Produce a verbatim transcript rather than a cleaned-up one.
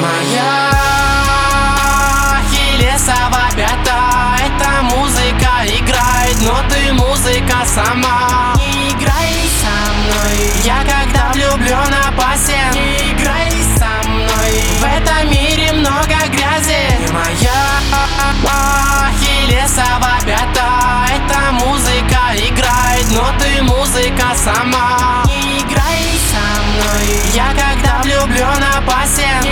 моя ахиллесова пята. Эта музыка играет, но ты музыка сама. Не играй со мной, я когда влюблен опасен. Не играй со мной, в этом мире много грязи. Ты моя ахиллесова пята. Эта музыка играет, но ты музыка сама. Не играй со мной, я когда влюблен опасен.